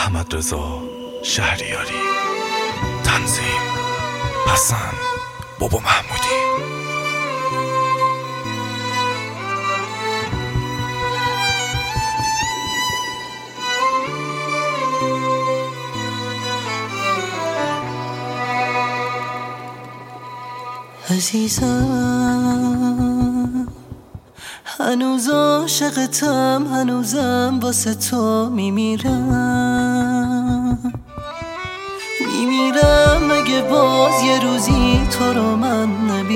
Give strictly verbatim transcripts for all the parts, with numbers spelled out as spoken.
احمد رضا شهریاری. تنظیم حسن بابا محمودی. عزیزم هنوز عاشقتم، هنوزم واسه تو میمیرم میمیرم اگه باز یه روزی تو رو من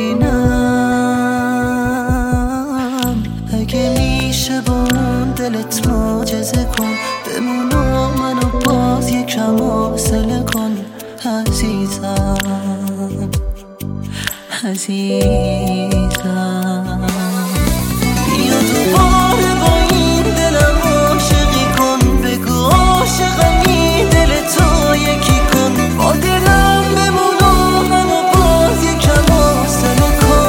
نبینم. اگه میشه با اون دلت معجزه کن، بمون و منو باز یکم حوصله کن. عزیزم عزیزم بیا دوباره با این دلم عاشقی کن، بگو عاشقمی دل تو یکی کن. با دلم بمون و منو باز یکم حوصله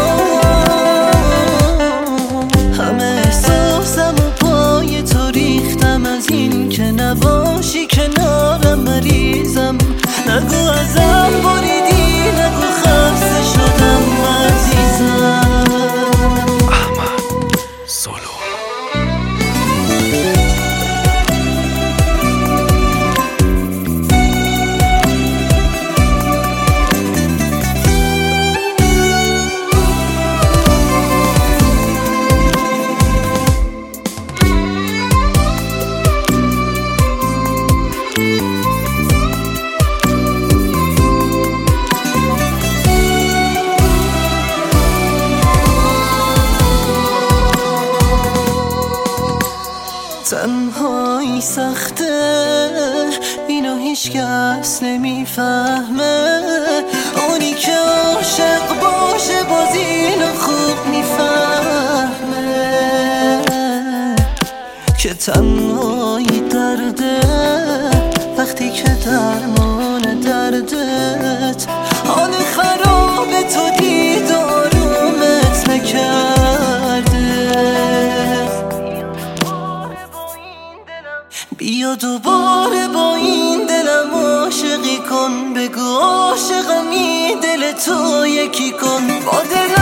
کن. همه احساسم و پای تو ریختم، از این که نباشی کنارم مریضم. نگو ازم بریدی، نگو خسته شدم عزیزم. احمد سولو. تنهایی سخته، اینو هیچ کس نمیفهمه. اونی که عاشق باشه باز اینو خوب میفهمه که تنهایی درده، وقتی که درمان دردت حال خراب تو دید و آرومت نکرده. بیا دوباره با این دلم عاشقی کن، بگو عاشقمی دل تو یکی کن. با دل